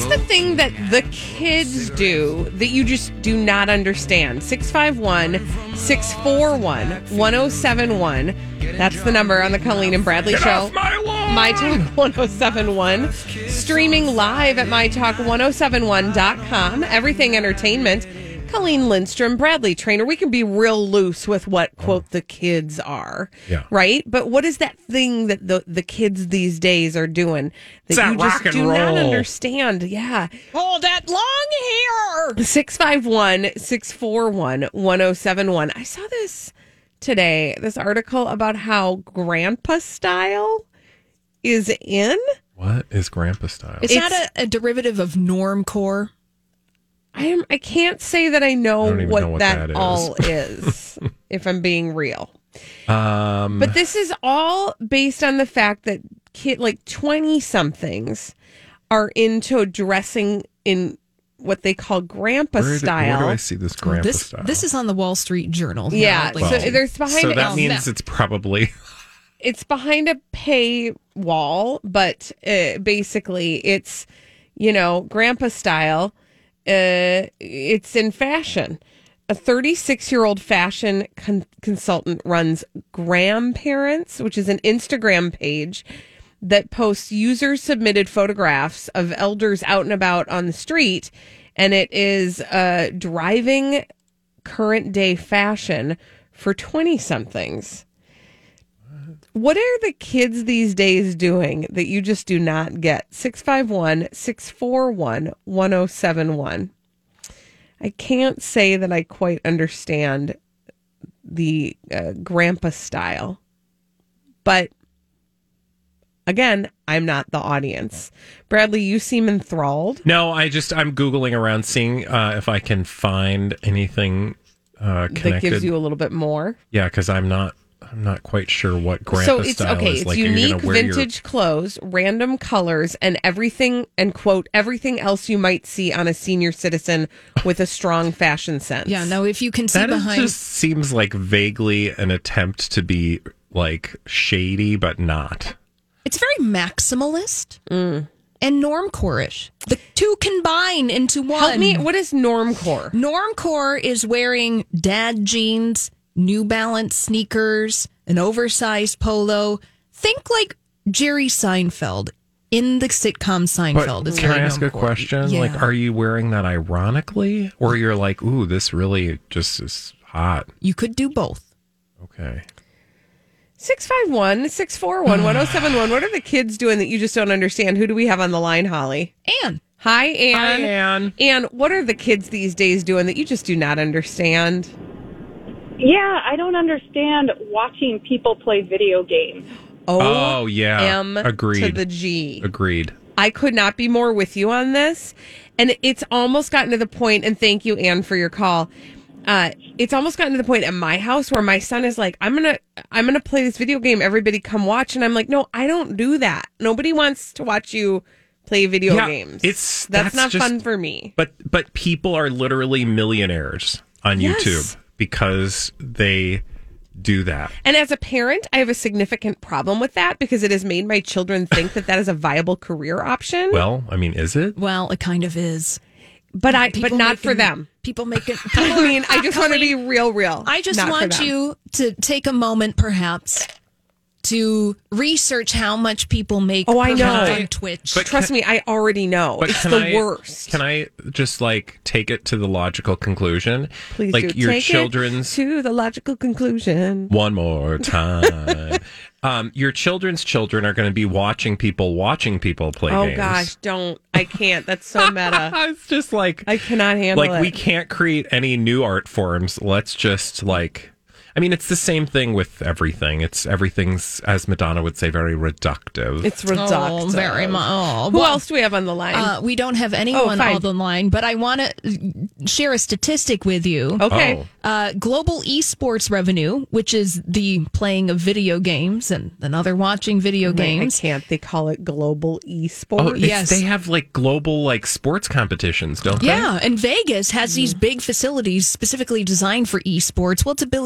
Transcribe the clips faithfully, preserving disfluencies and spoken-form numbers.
the thing that the kids do that you just do not understand? six five one, six four one, one oh seven one. That's the number on the Colleen and Bradley Get Show. off my lawn! My Talk one oh seven one. Streaming live at my talk ten seventy-one dot com. Everything Entertainment. Colleen Lindstrom, Bradley Trainer. We can be real loose with what, quote, the kids are. Yeah. Right? But what is that thing that the, the kids these days are doing that It's that you just rock and do not roll. understand? Yeah. Oh, that long hair. six five one, six four one, one oh seven one. I saw this today, this article about how grandpa style is in. What is grandpa style? Is It's- that a, a derivative of normcore? I am. I can't say that I know, I don't even what, know what that, that is. all is, if I'm being real. Um, But this is all based on the fact that kid, like twenty somethings, are into dressing in what they call grandpa where, do, style. where do I see this grandpa This style? this is on the Wall Street Journal. Yeah, Like, so Well, there's behind so it. that it's- means it's probably it's behind a paywall, but uh, basically it's, you know, grandpa style. Uh, it's in fashion. A thirty-six-year-old fashion con- consultant runs Grandparents, which is an Instagram page that posts user-submitted photographs of elders out and about on the street, and it is uh, driving current-day fashion for twenty-somethings. What are the kids these days doing that you just do not get? six five one, six four one, one oh seven one. I can't say that I quite understand the uh, grandpa style. But again, I'm not the audience. Bradley, you seem enthralled. no. I just I'm googling around, seeing uh, if I can find anything uh, connected. That gives you a little bit more. Yeah, because I'm not. I'm not quite sure what grandpa So it's style okay. is. It's Like, are you unique gonna wear your- vintage clothes, random colors, and everything, and quote, everything else you might see on a senior citizen with a strong fashion sense. Yeah, no, if you can see That is behind. just seems like vaguely an attempt to be like shady, but not. It's very maximalist and normcore-ish. The two combine into one. Help me. What is normcore? Normcore is wearing dad jeans, New Balance sneakers, an oversized polo. Think like Jerry Seinfeld in the sitcom Seinfeld. But is can I very ask a normcore. question? Yeah. Like, are you wearing that ironically, or you're like, ooh, this really just is hot? You could do both. Okay. six five one, six four one, one oh seven one. What are the kids doing that you just don't understand? Who do we have on the line, Holly? And Hi, Ann. Hi, Ann. Ann, what are the kids these days doing that you just do not understand? Yeah, I don't understand watching people play video games. Oh, yeah. M Agreed. to the G. Agreed. I could not be more with you on this. And it's almost gotten to the point, and thank you, Ann, for your call. Uh, it's almost gotten to the point at my house where my son is like, I'm going to, I'm going to play this video game. Everybody come watch. And I'm like, no, I don't do that. Nobody wants to watch you play video Yeah, games. it's- that's, that's not just- fun for me. But but people are literally millionaires on Yes. YouTube because they do that. And as a parent, I have a significant problem with that because it has made my children think that that is a viable career option. Well, I mean, is it? well, it kind of is. but I, People but not for making- them. People make it. I mean, I just want to be real, real. I just Not for want them. you to take a moment, perhaps, to research how much people make. Oh, I per know. month on Twitch. But Trust me, I already know. But It's can the I, worst. Can I just like take it to the logical conclusion? Please like do. your Take children's it to the logical conclusion. one more time. um, your children's children are going to be watching people watching people play Oh games. gosh, don't. I can't. That's so meta. it's just like I cannot handle like it. we can't create any new art forms. Let's just like I mean, it's the same thing with everything. It's everything's, as Madonna would say, very reductive. It's reductive. Oh, very much. Oh, Who well, else do we have on the line? Uh, we don't have anyone fine. on the line, but I want to share a statistic with you. okay. Oh. Uh, global esports revenue, which is the playing of video games and another watching video Wait, games. I can't. They call it global esports. Oh, it's, Yes. they have like global like sports competitions, don't they? Yeah, and Vegas has these big facilities specifically designed for esports. Well, it's a billion dollar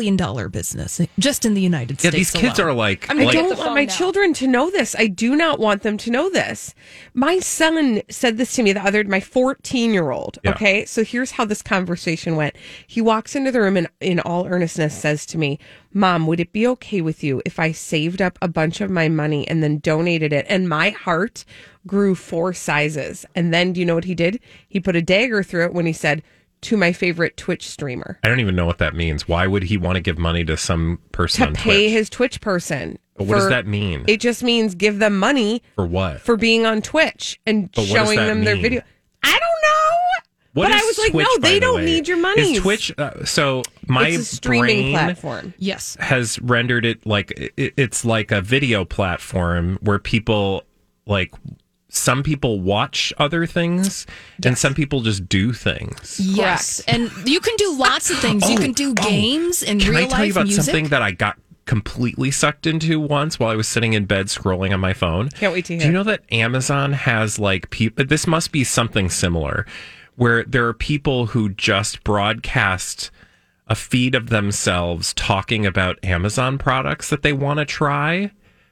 dollar business just in the United Yeah, States. these kids alone. are like, I'm gonna like get I the don't want phone my now. children to know this. I do not want them to know this. My son said this to me the other, my fourteen year old. Yeah. Okay. So here's how this conversation went. He walks into the room and in all earnestness says to me, Mom, would it be okay with you if I saved up a bunch of my money and then donated it? And my heart grew four sizes. And then do you know what he did? He put a dagger through it when he said, to my favorite Twitch streamer. I don't even know what that means. Why would he want to give money to some person To on pay Twitch? his Twitch person. But what does for- that mean? It just means give them money For what? for being on Twitch and But what does showing that them their mean? video. I don't know. What but I is was like, Twitch, no, by they the don't way? need your money. Is Twitch, uh, so my It's a streaming brain platform. Yes. has rendered it like it, it's like a video platform where people like some people watch other things and some people just do things. Yes. And you can do lots of things. you Oh, can do oh. games and Can real I tell life you about music. something that I got completely sucked into once while I was sitting in bed scrolling on my phone? Can't wait to Do hear. you know that Amazon has like people? This must be something similar, where there are people who just broadcast a feed of themselves talking about Amazon products that they want to try.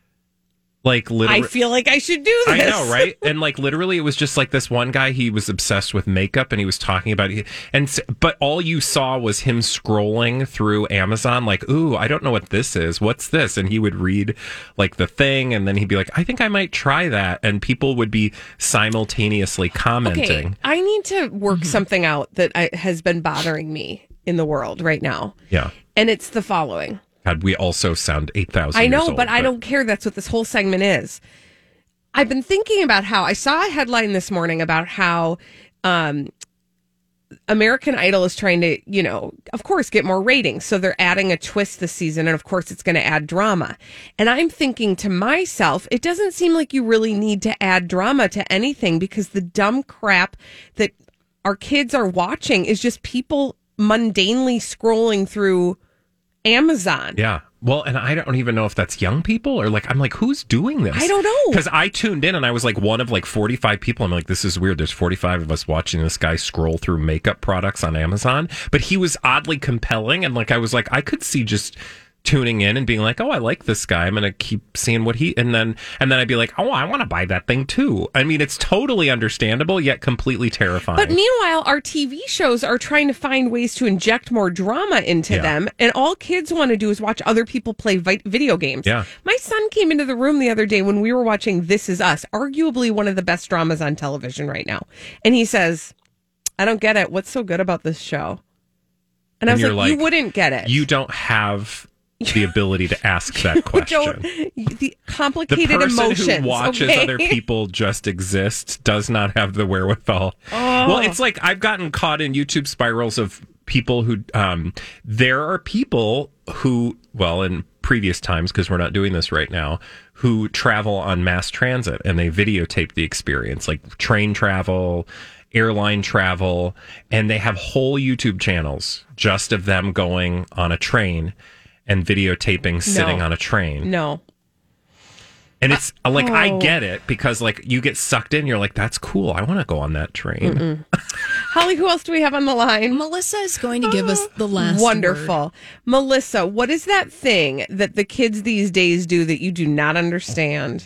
Like literally, I feel like I should do this. I know, right? And like literally, it was just like this one guy. He was obsessed with makeup, and he was talking about it. And s- but all you saw was him scrolling through Amazon, like, "Ooh, I don't know what this is. What's this?" And he would read like the thing, and then he'd be like, "I think I might try that." And people would be simultaneously commenting. Okay, I need to work something out that I, has been bothering me in the world right now. Yeah. And it's the following. God, we also sound eight thousand. I know, but I don't care. That's what this whole segment is. I've been thinking about how I saw a headline this morning about how um, American Idol is trying to, you know, of course, get more ratings. So they're adding a twist this season. And of course, it's going to add drama. And I'm thinking to myself, it doesn't seem like you really need to add drama to anything because the dumb crap that our kids are watching is just people mundanely scrolling through Amazon. Yeah. Well, and I don't even know if that's young people or like, I'm like, who's doing this? I don't know. Because I tuned in and I was like one of like forty-five people. I'm like, this is weird. There's forty-five of us watching this guy scroll through makeup products on Amazon. But he was oddly compelling. And like, I was like, I could see just tuning in and being like, oh, I like this guy. I'm going to keep seeing what he, and then, and then I'd be like, oh, I want to buy that thing too. I mean, it's totally understandable, yet completely terrifying. But meanwhile, our T V shows are trying to find ways to inject more drama into Yeah. them. And all kids want to do is watch other people play vi- video games. Yeah. My son came into the room the other day when we were watching This Is Us, arguably one of the best dramas on television right now. And he says, I don't get it. What's so good about this show? And, I And was you're like, you like, wouldn't get it. you don't have the ability to ask that question. Don't, the The complicated person emotions. who watches okay? other people just exist does not have the wherewithal. Oh. Well, it's like I've gotten caught in YouTube spirals of people who, um, there are people who, well, in previous times, because we're not doing this right now, who travel on mass transit and they videotape the experience, like train travel, airline travel, and they have whole YouTube channels just of them going on a train and videotaping sitting No. on a train. No. And it's uh, like, I oh. get it because like you get sucked in. You're like, that's cool. I want to go on that train. Holly, who else do we have on the line? Melissa is going to give us the last Wonderful. word. Melissa, what is that thing that the kids these days do that you do not understand?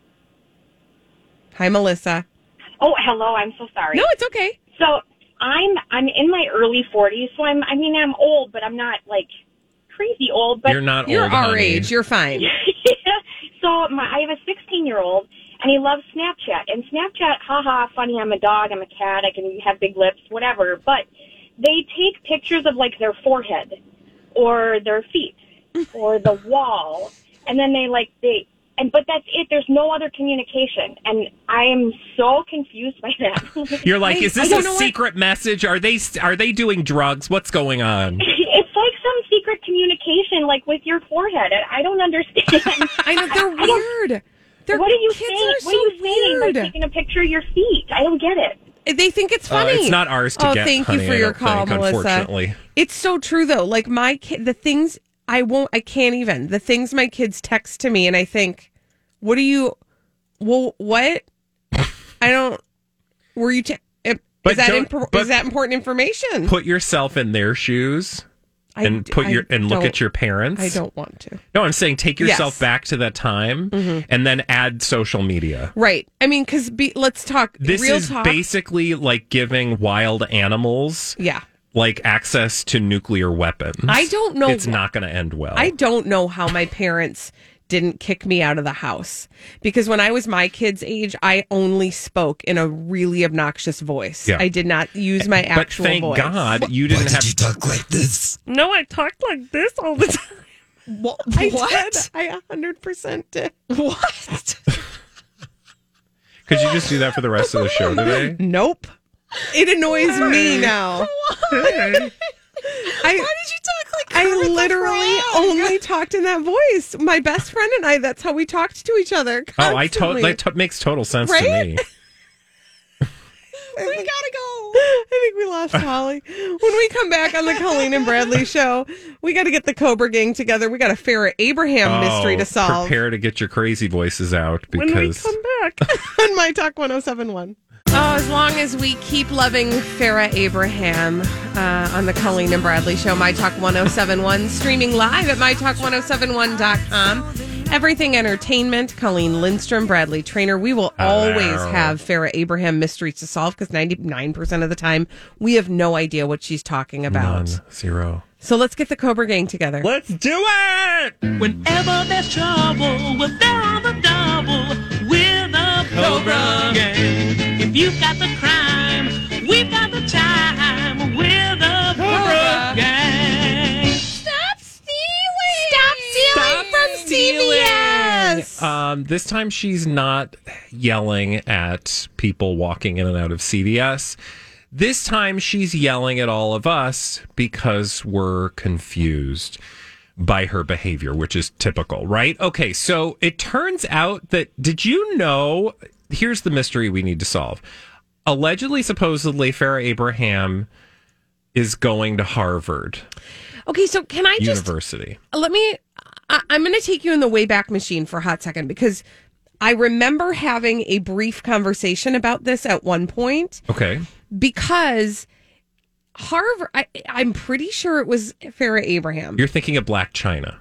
Hi, Melissa. Oh, hello. I'm so sorry. No, it's okay. So I'm I'm in my early forties. So I'm I mean I'm old, but I'm not like crazy old. But You're not You're old, our honey. age. You're fine. So my I have a sixteen year old, and he loves Snapchat. And Snapchat, haha, funny. I'm a dog. I'm a cat. I can have big lips, whatever. But they take pictures of like their forehead, or their feet, or the wall, and then they like they. And but that's it. There's no other communication, and I am so confused by that. You're like, I- is I this don't a know what- secret message? Are they are they doing drugs? What's going on? It's like some secret communication, like with your forehead. I I don't understand. I know they're I don't- weird. They're, what are you kids saying? Are What so are you saying by weird. taking a picture of your feet? I don't get it. They think it's Uh, funny. it's not ours to oh, get, thank honey, you for I your don't call, think, Melissa. unfortunately. It's so true though. Like my kid, the things I won't, I can't even. The things my kids text to me, and I think, what are you? Well, what? I don't. Were you? Te- is But that don't- impor- but- is that important information? Put yourself in their shoes. I and d- put I your and look don't- at your parents? I don't want to. No, I'm saying take yourself Yes. back to that time Mhm. and then add social media. Right. I mean, because let's talk This real is talk. basically like giving wild animals Yeah. like access to nuclear weapons. I don't know. It's not going to end well. I don't know how my parents didn't kick me out of the house, because when I was my kid's age, I only spoke in a really obnoxious voice. Yeah. I did not use my but actual thank voice. God you didn't have you talk like this? No, I talked like this all the time. What? I what? did. I one hundred percent did. What? Could you just do that for the rest of the show today? Nope. It annoys me now. I, Why did you talk like I Kermit the literally Frog? only talked in that voice. My best friend and I, that's how we talked to each other. Oh, I to- constantly. that to- makes total sense Right? to me. We gotta go. I think we lost Holly. When we come back on the Colleen and Bradley show, we got to get the Cobra Gang together. We got a Farrah Abraham mystery to solve. Oh, Prepare to get your crazy voices out because when we come back on My Talk one oh seven one. Oh, as long as we keep loving Farrah Abraham uh, on the Colleen and Bradley show, My Talk one oh seven one, streaming live at my talk one oh seven one dot com. Everything Entertainment, Colleen Lindstrom, Bradley Trainer. We will always Hello. have Farrah Abraham mysteries to solve because ninety-nine percent of the time we have no idea what she's talking about. None, zero. So let's get the Cobra Gang together. Let's do it! Whenever there's trouble, we're there on the double. We're the Cobra Gang. If you've got the crime, we've got the time. We're the Cobra Gang. Stop stealing! Stop stealing from C V S! Um, this time she's not yelling at people walking in and out of C V S. This time she's yelling at all of us because we're confused by her behavior, which is typical, right? Okay, so it turns out that, did you know, here's the mystery we need to solve. Allegedly, supposedly, Farrah Abraham is going to Harvard Okay, so can I just... University. Let me... I, I'm going to take you in the Wayback Machine for a hot second because I remember having a brief conversation about this at one point Okay. because Harvard... I, I'm pretty sure it was Farrah Abraham. You're thinking of Black China,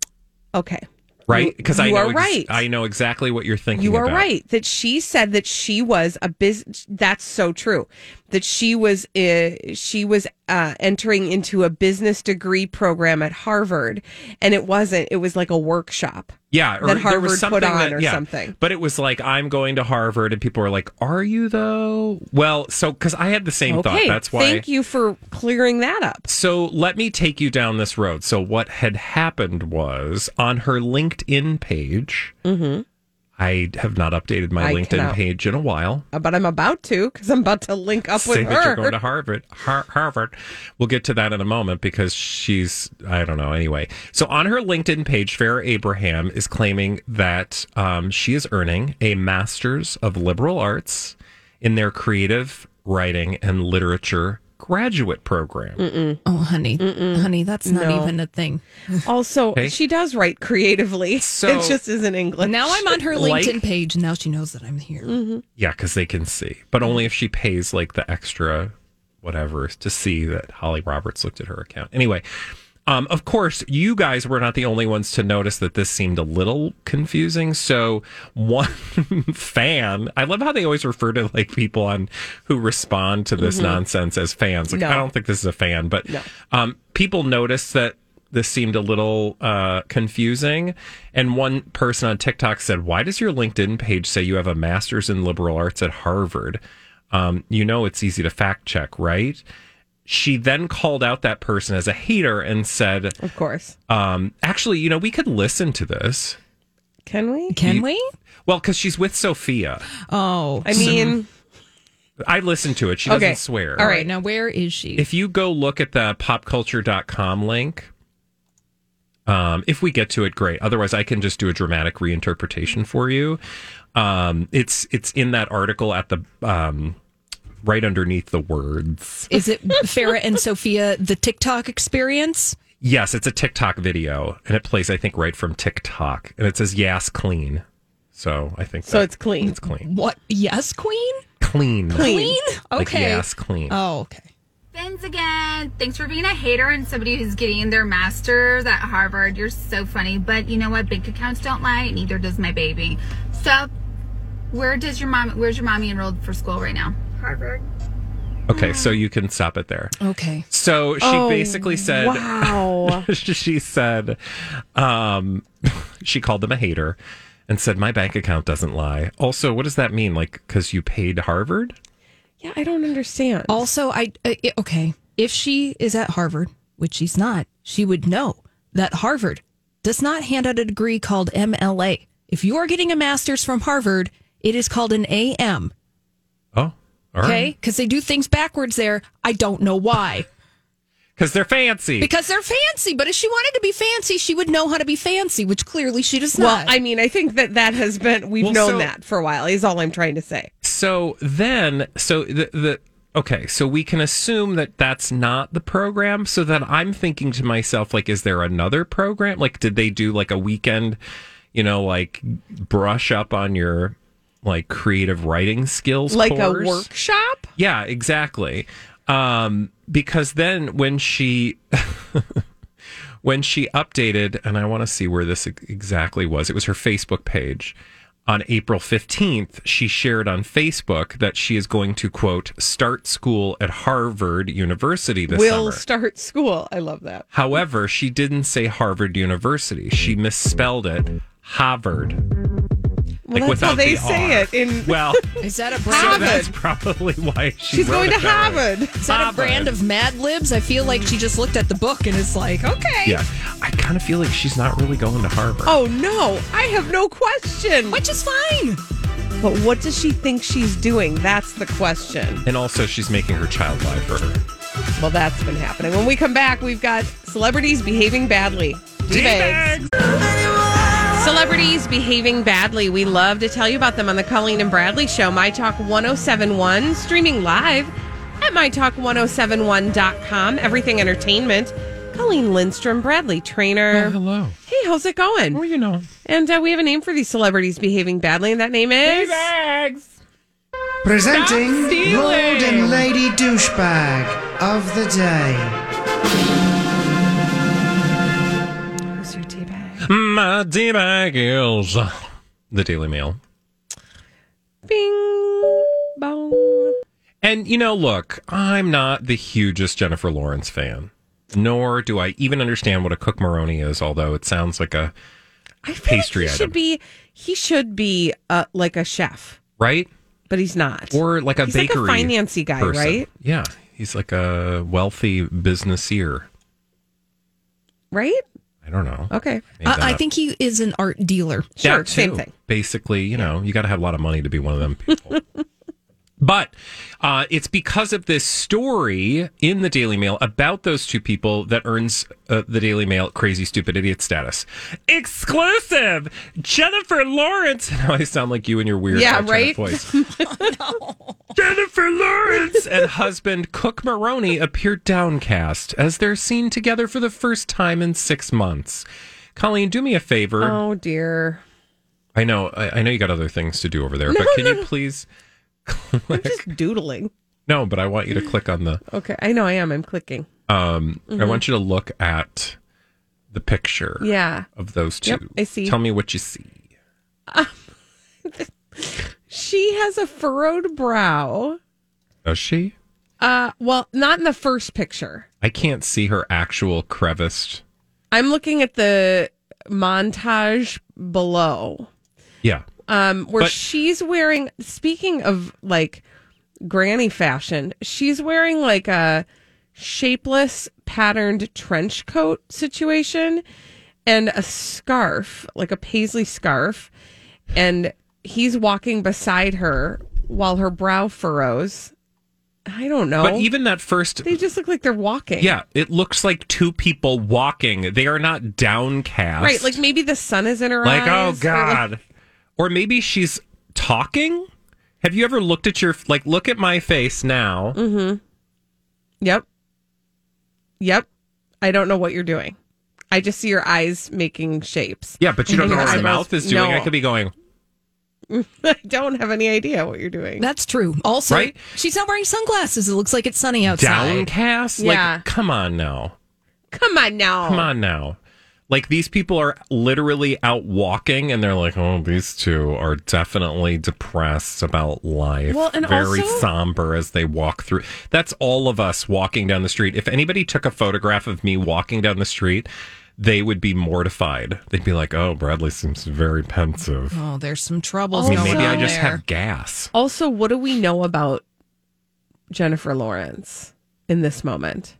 Okay. right? Because I You know are right. I know exactly what you're thinking You are about. right that she said that she was a business. That's so true. That she was uh, she was uh, entering into a business degree program at Harvard, and it wasn't. It was like a workshop. Yeah, or that there Harvard was something put on that, or yeah, something. But it was like, I'm going to Harvard, and people were like, "Are you though?" Well, so because I had the same thought. Okay, That's why. thank you for clearing that up. So let me take you down this road. So what had happened was on her LinkedIn page. Mm-hmm. I have not updated my I LinkedIn cannot- page in a while. Uh, But I'm about to because I'm about to link up Say with that you're her. going to Harvard. Har- Harvard. We'll get to that in a moment because she's, I don't know. Anyway, so on her LinkedIn page, Farrah Abraham is claiming that um, she is earning a Master's of Liberal Arts in their Creative Writing and Literature graduate program. Mm-mm. Oh, honey, honey, that's not No. even a thing. Also, Okay. she does write creatively. So- it just isn't English. Now I'm on her Like- LinkedIn page. Now she knows that I'm here. Mm-hmm. Yeah, because they can see, but only if she pays like the extra whatever to see that Holly Roberts looked at her account. Anyway, um, of course, you guys were not the only ones to notice that this seemed a little confusing. So one fan, I love how they always refer to like people on who respond to this Mhm. nonsense as fans. Like, No. I don't think this is a fan, but No. um, people noticed that this seemed a little uh, confusing. And one person on TikTok said, "Why does your LinkedIn page say you have a master's in liberal arts at Harvard? Um, you know, it's easy to fact check, right?" She then called out that person as a hater and said, Of course. um, actually, you know, we could listen to this. Can we? Can You- we? Well, because she's with Sophia. Oh, I mean, I listened to it. She Okay. doesn't swear. all right. Now, where is she? If you go look at the pop culture dot com link, um, if we get to it, great. Otherwise, I can just do a dramatic reinterpretation for you. Um, it's it's in that article at the um, right underneath the words. Is it Farrah and Sophia, the TikTok experience? Yes, it's a TikTok video, and it plays, I think, right from TikTok, and it says "Yas clean." So I think so that- it's clean. It's clean. What? Yes, Queen? Clean. Clean. Clean? Like Okay. Yas clean. Oh, okay. Been once again. Thanks for being a hater and somebody who's getting their master's at Harvard. You're so funny. But you know what? Bank accounts don't lie. Neither does my baby. So, where does your mom? Where's your mommy enrolled for school right now? Harvard. Okay, so you can stop it there. Okay. So she Oh, basically said, wow. she said, um, she called them a hater and said, my bank account doesn't lie. Also, what does that mean? Like, because you paid Harvard? Yeah, I don't understand. Also, I uh, okay, if she is at Harvard, which she's not, she would know that Harvard does not hand out a degree called M L A. If you are getting a master's from Harvard, it is called an A M. Oh, all Okay, right. because they do things backwards there. I don't know why. Because they're fancy. Because they're fancy. But if she wanted to be fancy, she would know how to be fancy, which clearly she does Well, not. I mean, I think that that has been, we've Well, known so- that for a while, is all I'm trying to say. So then, so the, the, okay, so we can assume that that's not the program. So then I'm thinking to myself, like, is there another program? Like, did they do like a weekend, you know, like brush up on your like creative writing skills? Like course? a workshop? Yeah, exactly. Um, because then when she when she updated, and I want to see where this ex- exactly was, it was her Facebook page. On April fifteenth, she shared on Facebook that she is going to, quote, start school at Harvard University this Will summer. start school. I love that. However, she didn't say Harvard University. She misspelled it Harvard. Well, that's how they the say R. it in. Well, is that a so brand? that's probably why she She's wrote going to it that way. Harvard. Is that a Harvard. brand of Mad Libs? I feel like she just looked at the book and is like, okay. Yeah, I kind of feel like she's not really going to Harvard. Oh, no. I have no question. Which is fine. But what does she think she's doing? That's the question. And also, she's making her child lie for her. Well, that's been happening. When we come back, we've got celebrities behaving badly. D-bags. Celebrities behaving badly. We love to tell you about them on the Colleen and Bradley Show. My Talk one oh seven one, streaming live at my talk ten seventy-one dot com. Everything Entertainment. Colleen Lindstrom, Bradley Trainer. Oh, hello. Hey, how's it going? Well, you know. And uh, we have a name for these celebrities behaving badly, and that name is... D-bags. Presenting Stop stealing. Lord and Lady Douchebag of the Day. Who's your D-bag? My D-bag is the Daily Mail. Bing, bong. And, you know, look, I'm not the hugest Jennifer Lawrence fan, nor do I even understand what a cook Maroney is, although it sounds like a I feel pastry like he item. should be, he should be uh, like a chef, right? but he's not. Or like a he's bakery like a financy guy, person. right? Yeah, he's like a wealthy businessier. Right? I don't know. Okay. Made Uh, that I up. think he is an art dealer. Sure, That same too. thing. Basically, you know, you got to have a lot of money to be one of them people. But uh, it's because of this story in the Daily Mail about those two people that earns uh, the Daily Mail crazy, stupid idiot status. Exclusive! Jennifer Lawrence. Now I sound like you in your weird Yeah, alternate right? voice. Jennifer Lawrence and husband Cook Maroney appear downcast as they're seen together for the first time in six months. Colleen, do me a favor. Oh, dear. I know, I, I know you got other things to do over there, No, but can no, you no. please I'm click? just doodling. No, but I want you to click on the. Okay. I know I am. I'm clicking. Um, I want you to look at the picture. Yeah. Of those two. Yep, I see. Tell me what you see. She has a furrowed brow. Does she? Uh, well, not in the first picture. I can't see her actual crevice. I'm looking at the montage below. Yeah. Um, where But- she's wearing, speaking of like granny fashion, she's wearing like a shapeless patterned trench coat situation and a scarf, like a paisley scarf. And he's walking beside her while her brow furrows. I don't know. But even that first. They just look like they're walking. Yeah, it looks like two people walking. They are not downcast. Right. Like maybe the sun is in her Like, oh, eyes. or, like- God. Or maybe she's talking. Have you ever looked at your, like, look at my face now? Mm-hmm. Yep. Yep. I don't know what you're doing. I just see your eyes making shapes. Yeah, but you don't know what my Eyebrows- mouth is doing. No. I could be going, I don't have any idea what you're doing. That's true. Also, Right? she's not wearing sunglasses. It looks like it's sunny outside. Downcast? Yeah. Like, come on now. Come on now. Come on now. Like, these people are literally out walking and they're like, oh, these two are definitely depressed about life. Well, and very also- somber as they walk through. That's all of us walking down the street. If anybody took a photograph of me walking down the street, they would be mortified. They'd be like, oh, Bradley seems very pensive. Oh, there's some troubles I mean, going maybe I on just there. have gas. Also, what do we know about Jennifer Lawrence in this moment?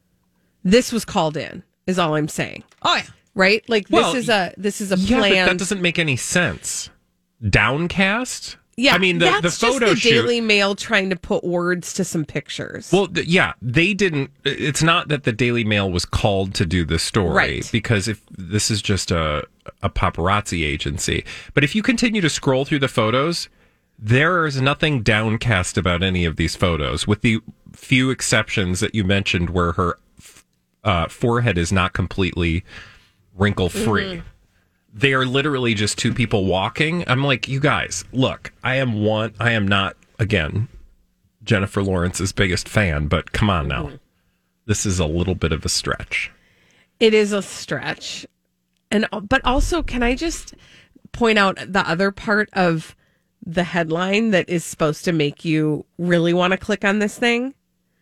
This was called in, is all I'm saying. Oh, yeah. Right? Like Well, this is a this is a Yeah, plan. but that doesn't make any sense. Downcast? yeah, I mean, the, that's the photo just the shoot. Daily Mail trying to put words to some pictures. Well, th- yeah, they didn't. It's not that the Daily Mail was called to do the story, Right. because if this is just a a paparazzi agency, but if you continue to scroll through the photos, there is nothing downcast about any of these photos, with the few exceptions that you mentioned, where her uh, forehead is not completely wrinkle free. Mm-hmm. They are literally just two people walking. I'm like, you guys, look, I am one. I am not again Jennifer Lawrence's biggest fan, but come on now. This is a little bit of a stretch. It is a stretch. And but also, can I just point out the other part of the headline that is supposed to make you really want to click on this thing?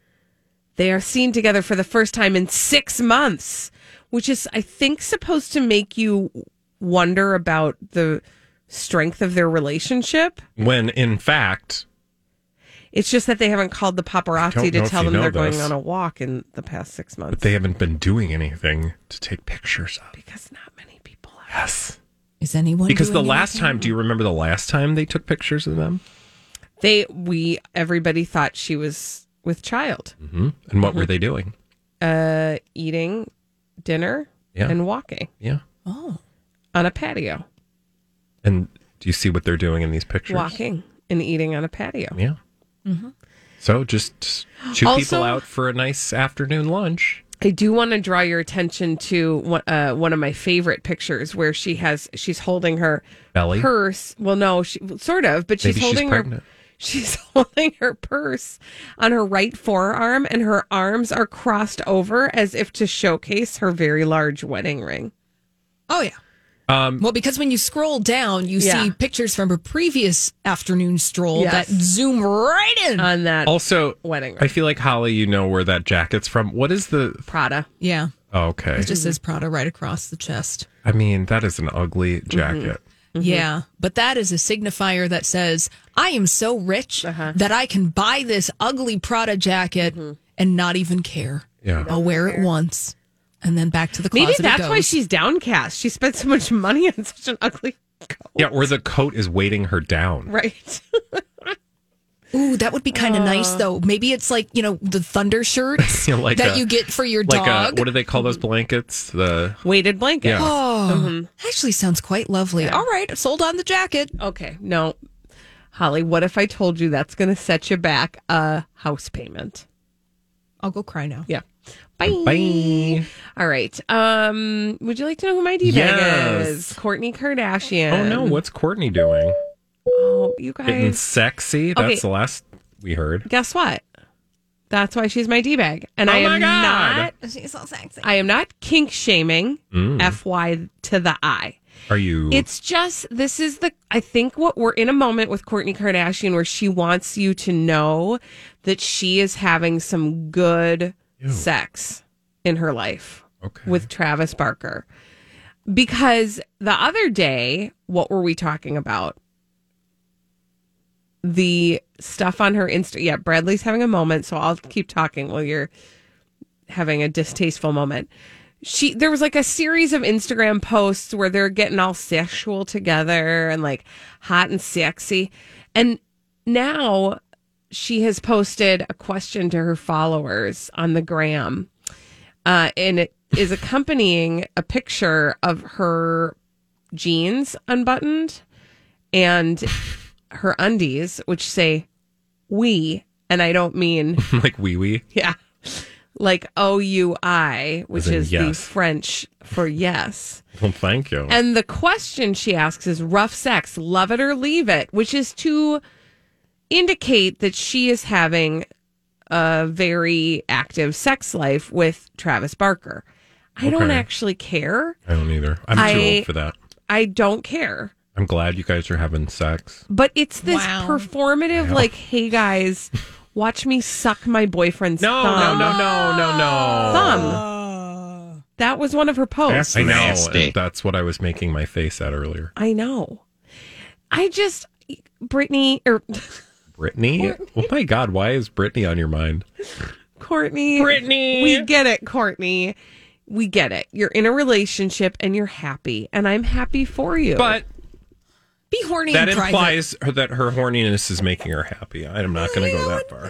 They are seen together for the first time in six months, which is, I think, supposed to make you wonder about the strength of their relationship. When in fact, It's just that they haven't called the paparazzi don't know to if tell you them know they're going this. on a walk in the past six months. they haven't been doing anything to take pictures of. because not many people have. Yes. Is anyone Because the doing last anything? time, do you remember the last time they took pictures of them? They, we, everybody thought she was with child, hmm And what were they doing? uh, eating dinner Yeah. and walking Yeah. Oh. on a patio, And do you see what they're doing in these pictures? walking and eating on a patio. Yeah. So just two Also- people out for a nice afternoon lunch. I do want to draw your attention to one, uh, one of my favorite pictures where she has, she's holding her Belly? purse. Well, no, she sort of, but she's Maybe she's holding her, pregnant. she's holding her purse on her right forearm, and her arms are crossed over as if to showcase her very large wedding ring. Oh, yeah. Um, Well, because when you scroll down, you Yeah. see pictures from her previous afternoon stroll Yes. that zoom right in. On that also, wedding ring. I feel like, Holly, you know where that jacket's from. What is the... Prada. yeah. Oh, okay. It just says Prada right across the chest. I mean, that is an ugly jacket. Yeah. But that is a signifier that says, I am so rich that I can buy this ugly Prada jacket and not even care. Yeah. I'll wear it once and then back to the closet. Maybe it that's why goes. she's downcast. She spent so much money on such an ugly coat. Yeah, or the coat is weighting her down. Right. Ooh, that would be kind of nice, Uh. though. Maybe it's like, you know, the thunder shirts Yeah, like that a- you get for your Like, dog. a, what do they call those blankets? The Weighted blanket. Yeah. Oh, actually sounds quite lovely. All right, sold on the jacket. Okay. No. Holly, what if I told you that's going to set you back a house payment? I'll go cry now. Yeah. Bye. Bye. All right. Um, would you like to know who my D-bag Yes. is? Kourtney Kardashian. Oh no, what's Courtney doing? Oh, you Getting guys. sexy? That's Okay. the last we heard. Guess what? That's why she's my D-bag. And Oh I am my God. not She's so sexy. I am not kink shaming. Mm. F Y to the I. Are you It's just, this is the, I think what we're in a moment with Kourtney Kardashian where she wants you to know that she is having some good sex in her life Okay. with Travis Barker. Because the other day, what were we talking about? The stuff on her Insta. Yeah, Bradley's having a moment, so I'll keep talking while you're having a distasteful moment. She there was like a series of Instagram posts where they're getting all sexual together and like hot and sexy. And now she has posted a question to her followers on the gram. Uh, and it is accompanying a picture of her jeans unbuttoned and her undies, which say we, and I don't mean like wee wee? yeah. like O U I, which As in is the yes. French for yes. Well, thank you. And the question she asks is rough sex, love it or leave it, which is to indicate that she is having a very active sex life with Travis Barker. I don't Okay. actually care. I don't either. I'm I- too old for that. I don't care. I'm glad you guys are having sex. But it's this Wow. performative, like, hey guys, watch me suck my boyfriend's No, no, thumb. no, no, no, no. Thumb. That was one of her posts. I know. Nasty. and That's what I was making my face at earlier. I know. I just, Brittany, or Brittany? Oh my God, why is Brittany on your mind? Courtney. Brittany. We get it, Courtney. We get it. You're in a relationship and you're happy, and I'm happy for you. But Be horny that in private. implies her- that her horniness is making her happy. I'm not going to go that far.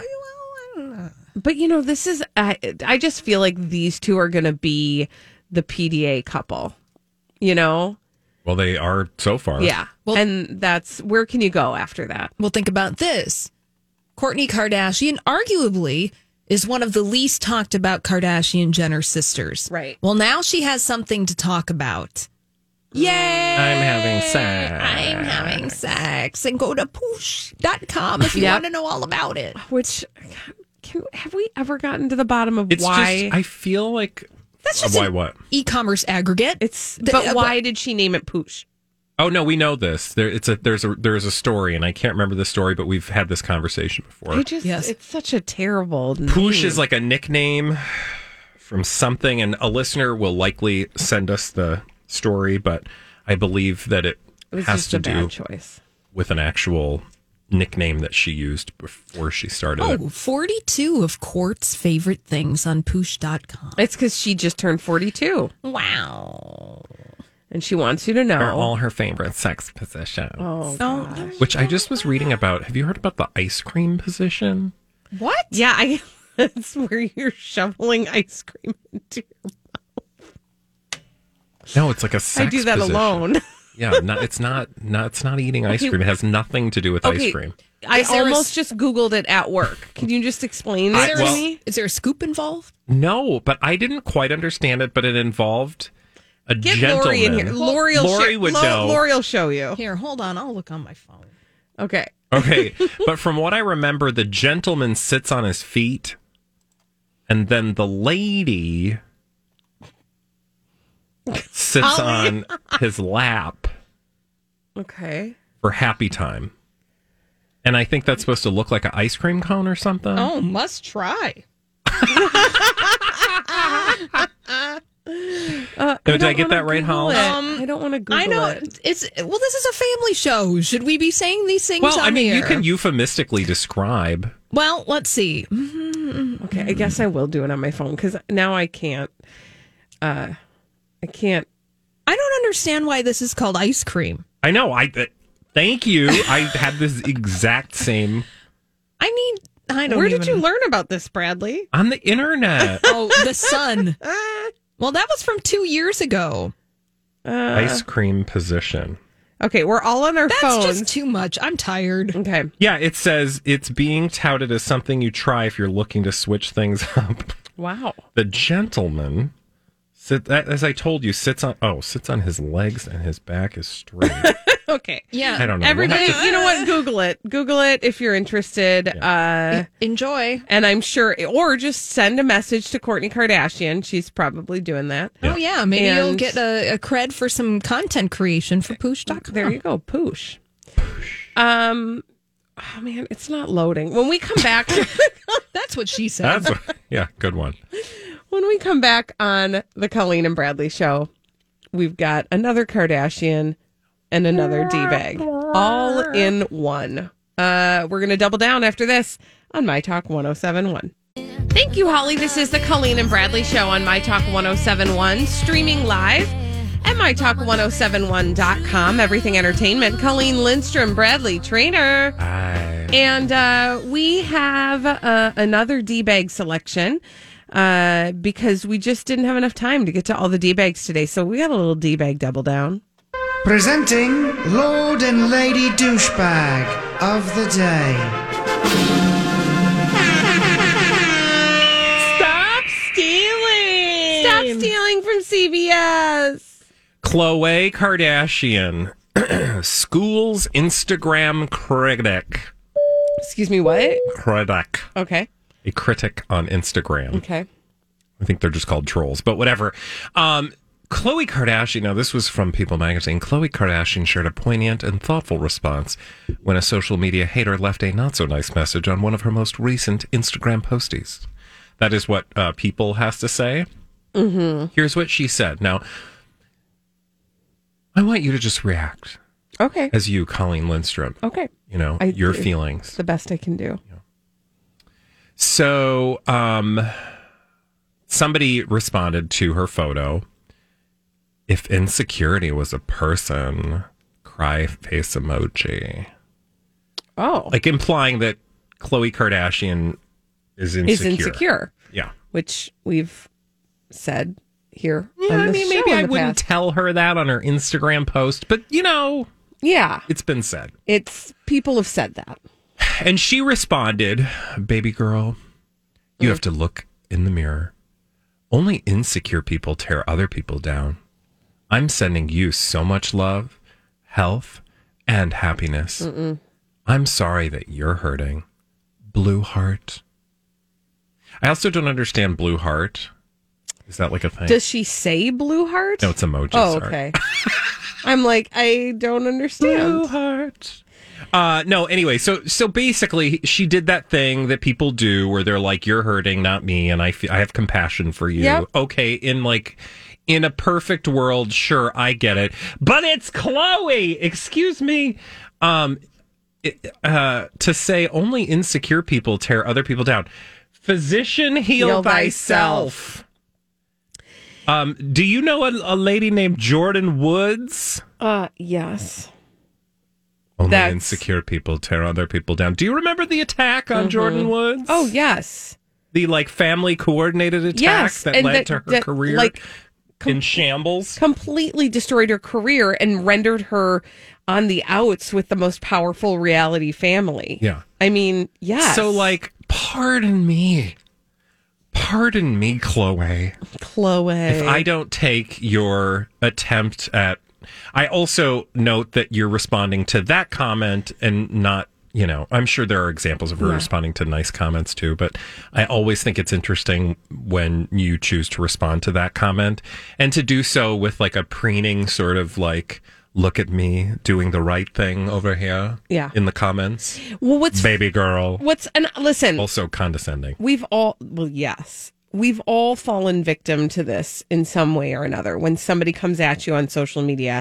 But you know, this is, I, I just feel like these two are going to be the P D A couple, you know? Well, they are so far. Yeah. Well- and that's, where can you go after that? Well, think about this. Kourtney Kardashian arguably is one of the least talked about Kardashian Jenner sisters. Right. Well, now she has something to talk about. Yay! I'm having sex. I'm having sex. And go to poosh dot com if you Yep. want to know all about it. Which, can, have we ever gotten to the bottom of It's why? just, I feel like. That's just why an what? e-commerce aggregate. it's, The- but uh, why did she name it Poosh? Oh no, we know this. There, it's a there's a there's a story, and I can't remember the story, but we've had this conversation before. I just, Yes. it's such a terrible Poosh name. is like a nickname from something, and a listener will likely send us the story, but I believe that it, it was has just to a do bad choice. with an actual nickname that she used before she started it. Oh, forty-two of Quart's favorite things on poosh dot com. It's because she just turned forty-two, Wow. and she wants you to know. Are all her favorite sex positions. oh, Oh, Which I just was reading about. Have you heard about the ice cream position? what? yeah, I, that's where you're shoveling ice cream into. No, it's like a sex I do that position. alone. Yeah, not, it's not, not. It's not eating ice Okay. cream. It has nothing to do with Okay. ice cream. I Is there a almost s- just Googled it at work. Can you just explain Is it there, to a, me? is there a scoop involved? No, but I didn't quite understand it. But it involved a Get gentleman. Lori in here. Lori will, Lori show, would Lo- know. Lori will show you. Here, hold on. I'll look on my phone. Okay. Okay, but from what I remember, the gentleman sits on his feet, and then the lady sits on his lap Okay. for happy time. And I think that's supposed to look like an ice cream cone or something. Oh, must try. Uh, Did I don't get that wanna right, Google Holly? it. Um, I don't want to Google I know it. it's well. This is a family show. Should we be saying these things? Well, on I mean, the you air? can euphemistically describe. Well, let's see. Okay, I guess I will do it on my phone because now I can't. Uh, I can't. I don't understand why this is called ice cream. I know. I uh, thank you. I had this exact same I need. I don't. Where did you even- learn about this, Bradley? on the internet. Oh, the sun. Well, that was from two years ago. Ice cream position. Okay, we're all on our That's phones. just too much. I'm tired. Okay. Yeah, it says it's being touted as something you try if you're looking to switch things up. Wow. The gentleman, sit, as I told you, sits on oh sits on his legs and his back is straight. Okay. Yeah. I don't know. We'll Everybody, have to- you know what? Google it. Google it if you're interested. Uh, Enjoy. and I'm sure, or just send a message to Kourtney Kardashian. She's probably doing that. Oh yeah, maybe you'll And- get a, a cred for some content creation for poosh dot com. There you go. Poosh. Um, oh man, it's not loading. When we come back, That's what she said. That's yeah, good one. when we come back on the Colleen and Bradley show, we've got another Kardashian and another D-bag all in one. Uh, we're going to double down after this on My Talk one oh seven one. Thank you, Holly. This is the Colleen and Bradley show on My Talk one oh seven one, streaming live at my talk ten seventy-one dot com. Everything Entertainment. Colleen Lindstrom, Bradley Trainer. Hi. And uh, we have uh, another D-bag selection uh, because we just didn't have enough time to get to all the D-bags today. So we got a little D-bag double down. Presenting Lord and Lady Douchebag of the Day. Stop coming from C B S. Khloe Kardashian, school's Instagram critic. Excuse me, what? Critic. Okay. A critic on Instagram. Okay. I think they're just called trolls, but whatever. Um, Khloe Kardashian, now this was from People magazine. Khloe Kardashian shared a poignant and thoughtful response when a social media hater left a not so nice message on one of her most recent Instagram posties. That is what uh, People has to say. Mm-hmm. Here's what she said. Now, I want you to just react. Okay. As you, Colleen Lindstrom. Okay. You know, I, your it's feelings. the best I can do. Yeah. So, um, somebody responded to her photo. If insecurity was a person, cry face emoji. Oh. Like implying that Khloe Kardashian is insecure. Is insecure. Yeah. Which we've said here. Yeah, on I this mean, show maybe in I the wouldn't past. tell her that on her Instagram post, but you know, Yeah. it's been said. It's people have said that. And she responded, baby girl, you Mm. have to look in the mirror. Only insecure people tear other people down. I'm sending you so much love, health, and happiness. Mm-mm. I'm sorry that you're hurting. Blue heart. I also don't understand blue heart. Is that like a thing? Does she say blue heart? No, it's emojis. Oh, sorry. okay. I'm like, I don't understand. Blue heart. Uh, no, anyway, so so basically, she did that thing that people do where they're like, "You're hurting, not me," and I fe- I have compassion for you. Yep. Okay, in like in a perfect world, sure, I get it, but it's Khloe. Excuse me. Um, it, uh, to say only insecure people tear other people down. Physician, heal, Heal thyself. Um, do you know a, a lady named Jordan Woods? Uh, yes. Only That's- insecure people tear other people down. Do you remember the attack on Mhm. Jordan Woods? Oh, yes. The like family coordinated attack Yes, that and led that- to her that, career like, in shambles. Completely destroyed her career and rendered her on the outs with the most powerful reality family. Yeah. I mean, yes. So like, pardon me. Pardon me, Khloe. Khloe. If I don't take your attempt at, I also note that you're responding to that comment and not, you know, I'm sure there are examples of her Yeah. responding to nice comments too, but I always think it's interesting when you choose to respond to that comment and to do so with like a preening sort of like, look at me doing the right thing over here. Yeah. In the comments. Well, what's Baby girl. What's and listen, Also condescending. we've all well, yes, we've all fallen victim to this in some way or another. When somebody comes at you on social media,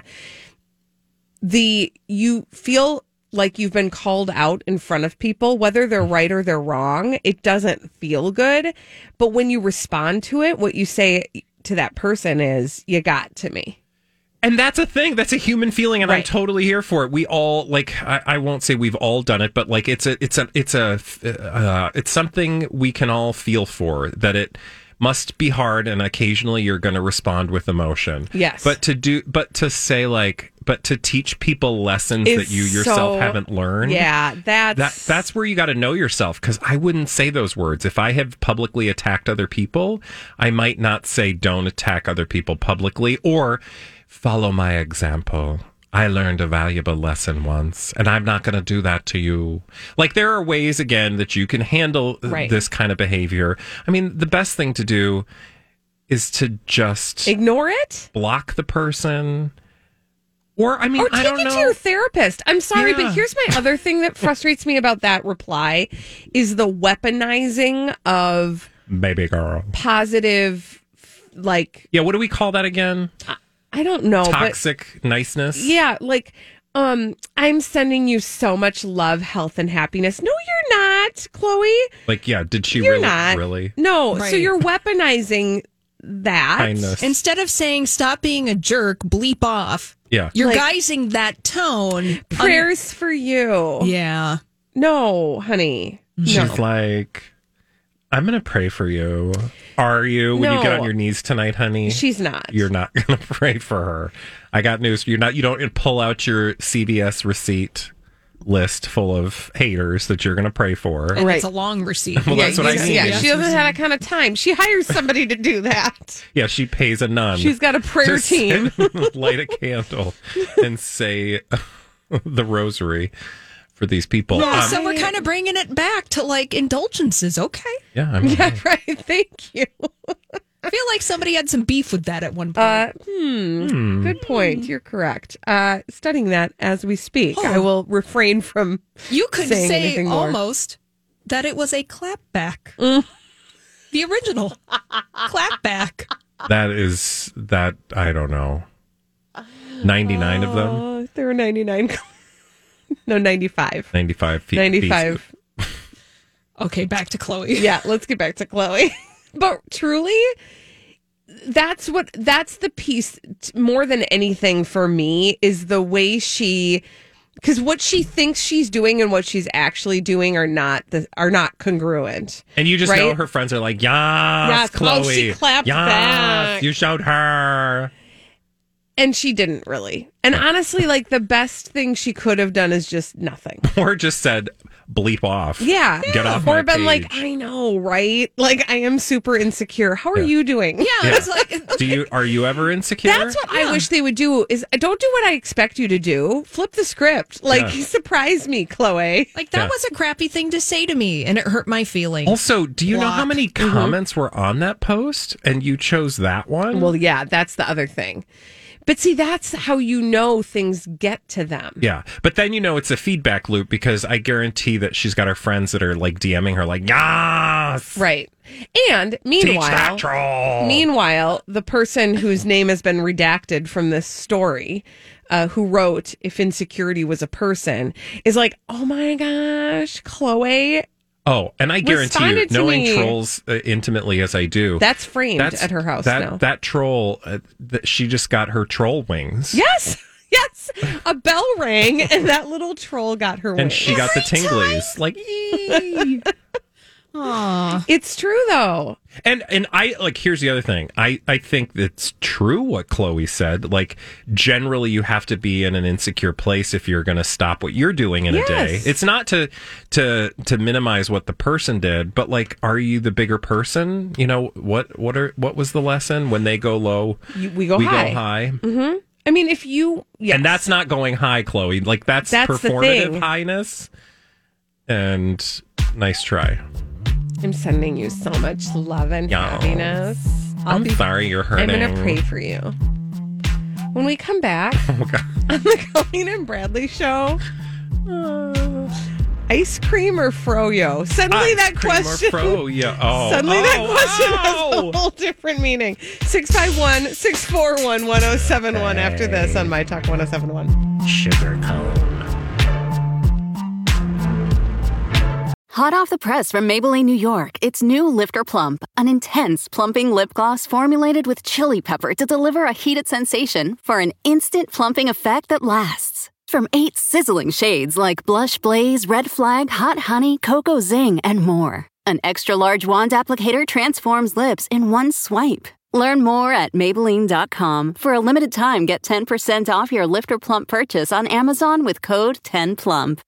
the you feel like you've been called out in front of people, whether they're right or they're wrong. It doesn't feel good, but when you respond to it, what you say to that person is, "You got to me." And that's a thing. That's a human feeling, and I'm Right. totally here for it. We all like. I, I won't say we've all done it, but like it's a, it's a, it's a, uh, it's something we can all feel for. That it must be hard, and occasionally you're going to respond with emotion. Yes. But to do, but to say like, but to teach people lessons Is that you yourself so- haven't learned. Yeah, that's That that's where you got to know yourself, because I wouldn't say those words if I have publicly attacked other people. I might not say don't attack other people publicly or follow my example. I learned a valuable lesson once, and I'm not going to do that to you. Like, there are ways, again, that you can handle Right. this kind of behavior. I mean, the best thing to do is to just ignore it. block the person. Or, I mean, Or I take don't it know. to your therapist. I'm sorry, Yeah. but here's my other thing that frustrates me about that reply is the weaponizing of Baby girl. positive, like, Yeah, what do we call that again? I don't know, Toxic niceness? but yeah, like, um, I'm sending you so much love, health, and happiness. No, you're not, Khloe. Like, yeah, did she You're really? not. Really? No, so Right. you're weaponizing that. Kindness. Instead of saying stop being a jerk, bleep off. Yeah. You're Like- guising that tone. Prayers for you. Yeah. No, honey. She's No. like, I'm going to pray for you. Are you? When you get No. on your knees tonight, honey? She's not. You're not going to pray for her. I got news. You're not. You don't pull out your C V S receipt list full of haters that you're going to pray for. And Right. it's a long receipt. Well, that's what I yeah, mean. yeah, she doesn't have that kind of time. She hires somebody to do that. Yeah, she pays a nun. She's got a prayer to team. sit- light a candle and say the rosary for these people. Yeah, Um, so we're kind of bringing it back to like indulgences. Okay. yeah, I mean, Yeah, right. Thank you. I feel like somebody had some beef with that at one point. Uh, hmm, Good point. You're correct. Uh, studying that as we speak. I will refrain from you could saying say anything more. almost that it was a clapback. Mm. The original clapback. that is that I don't know. ninety-nine of them, Oh, there were ninety-nine. No, ninety-five. ninety-five feet. ninety-five. Okay, back to Chloe. Yeah, let's get back to Chloe. But truly, that's what that's the piece t- more than anything for me is the way she, because what she thinks she's doing and what she's actually doing are not the are not congruent. And you just right? know her friends are like, yes, Yes, Chloe. oh, she clapped yes, back. you showed her. And she didn't really. And honestly, like the best thing she could have done is just nothing. Or just said, bleep off. Yeah. Get off Or my been like, page. I know, right? Like I am super insecure. How are Yeah. you doing? Yeah, Yeah. it's like Do you are you ever insecure? That's what I wish they would do is don't do what I expect you to do. Flip the script. Like Yeah. surprise me, Chloe. like that Yeah. was a crappy thing to say to me, and it hurt my feelings. Also, do you know how Block. many Mm-hmm. comments were on that post and you chose that one? Well, yeah, that's the other thing. But see, that's how you know things get to them. Yeah, but then you know it's a feedback loop because I guarantee that she's got her friends that are like DMing her like, yes, Right. And teach meanwhile, that troll. Meanwhile, the person whose name has been redacted from this story, uh, who wrote "If insecurity was a person," is like, "Oh my gosh, Chloe, Oh, and I guarantee you, Responded to knowing me. trolls uh, intimately as I do, that's framed at her house that, now." That troll, uh, that she just got her troll wings. Yes, yes, a bell rang, and that little troll got her And wings. she got the tinglies. Like, ee. It's true though. And and I like here's the other thing. I I think it's true what Chloe said. Like generally you have to be in an insecure place if you're going to stop what you're doing in Yes. a day. It's not to to to minimize what the person did, but like are you the bigger person? You know, what what are what was the lesson when they go low, You, we go we high. go high. I mean, if you, yes. And that's not going high, Chloe. Like that's, That's the performative thing. highness. And nice try. I'm sending you so much love and Yeah. happiness. I'll I'm be sorry you're I'm hurting. going to pray for you. When we come back Oh, God. on the Colleen and Bradley show, uh, ice cream or froyo? Suddenly Ice that cream or question. fro- yeah. Oh, Suddenly that oh, question has ow. a whole different meaning. six five one, six four one, one oh seven one after this on My Talk one oh seven one. Sugar cone. Hot off the press from Maybelline, New York, it's new Lifter Plump, an intense plumping lip gloss formulated with chili pepper to deliver a heated sensation for an instant plumping effect that lasts. From eight sizzling shades like Blush Blaze, Red Flag, Hot Honey, Cocoa Zing, and more. An extra-large wand applicator transforms lips in one swipe. Learn more at Maybelline dot com. For a limited time, get ten percent off your Lifter Plump purchase on Amazon with code ten plump.